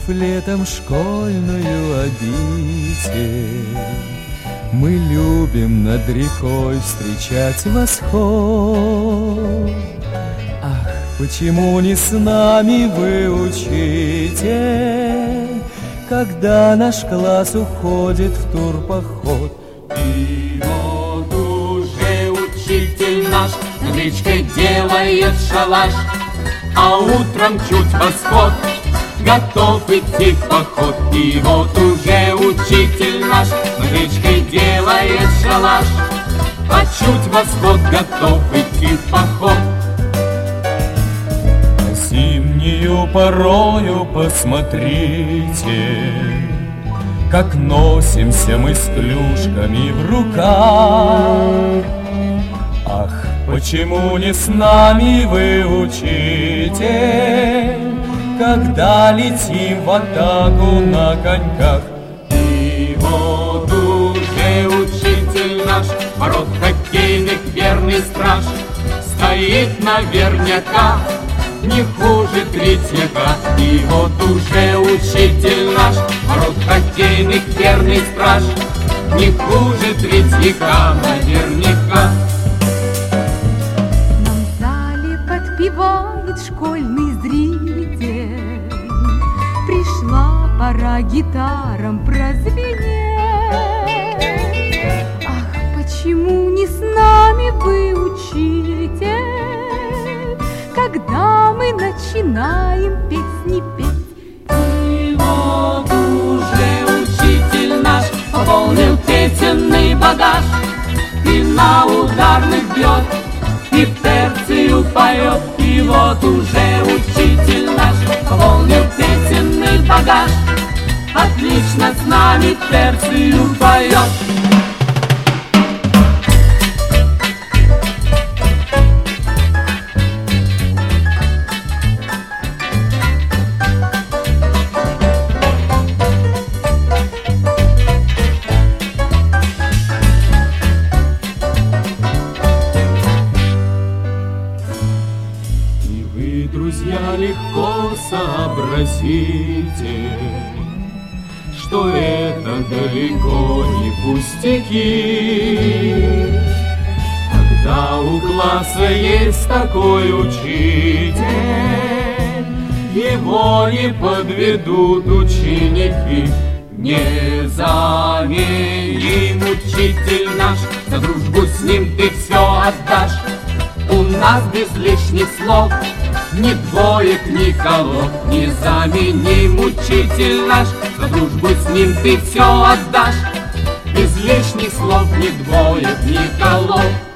летом школьную обитель, мы любим над рекой встречать восход. Ах, почему не с нами вы, учитель, когда наш класс уходит в турпоход? И вот уже учитель наш над речкой делает шалаш, а утром чуть восход готов идти в поход. И вот уже учитель наш над речкой делает шалаш, а чуть восход готов идти в поход. Зимнюю порою посмотрите, как носимся мы с клюшками в руках. Ах, почему не с нами вы, учитель, когда летим в атаку на коньках? И вот уже учитель наш, ворот хоккейных верный страж, стоит наверняка не хуже третьяка. И вот уже учитель наш, ворот хоккейных верный страж, не хуже третьяка наверняка. Нам в зале подпевает школьный зритель, пришла пора гитарам прозвенеть. Ах, почему не с нами вы, учитель, когда мы начинаем песни петь? И вот уже учитель наш пополнил песенный багаж, и на ударных бьет, и в терцию поет. И вот уже учитель наш пополнил песенный багаж, отлично с нами терцию поет. Друзья, легко сообразите, что это далеко не пустяки. Когда у класса есть такой учитель, его не подведут ученики. Не заменим учитель наш, за дружбу с ним ты все отдашь. У нас без лишних слов ни двоек, ни колов. Незаменим учитель наш, за дружбу с ним ты все отдашь. Без лишних слов, ни двоек, ни колов.